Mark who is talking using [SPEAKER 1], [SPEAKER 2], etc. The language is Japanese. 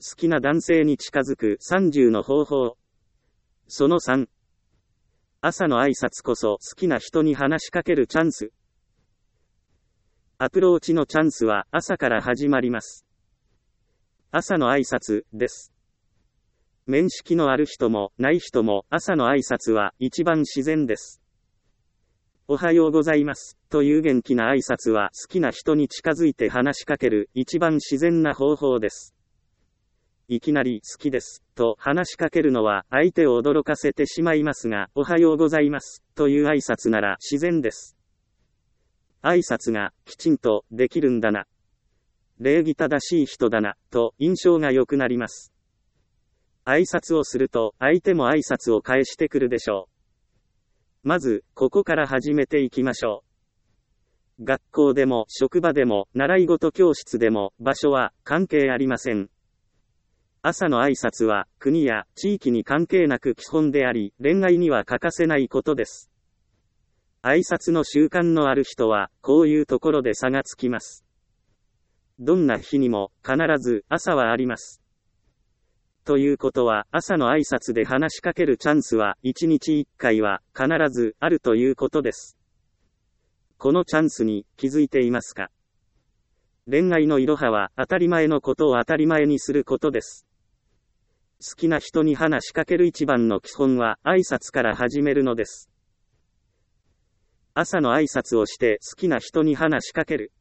[SPEAKER 1] 好きな男性に近づく30の方法。その3。朝の挨拶こそ好きな人に話しかけるチャンス。アプローチのチャンスは朝から始まります。朝の挨拶です。面識のある人もない人も朝の挨拶は一番自然です。おはようございますという元気な挨拶は好きな人に近づいて話しかける一番自然な方法です。いきなり好きですと話しかけるのは相手を驚かせてしまいますが、おはようございますという挨拶なら自然です。挨拶がきちんとできるんだな、礼儀正しい人だなと印象が良くなります。挨拶をすると相手も挨拶を返してくるでしょう。まずここから始めていきましょう。学校でも職場でも習い事教室でも場所は関係ありません。朝の挨拶は国や地域に関係なく基本であり、恋愛には欠かせないことです。挨拶の習慣のある人はこういうところで差がつきます。どんな日にも必ず朝はあります。ということは朝の挨拶で話しかけるチャンスは1日1回は必ずあるということです。このチャンスに気づいていますか？恋愛のいろはは当たり前のことを当たり前にすることです。好きな人に話しかける一番の基本は挨拶から始めるのです。朝の挨拶をして好きな人に話しかける。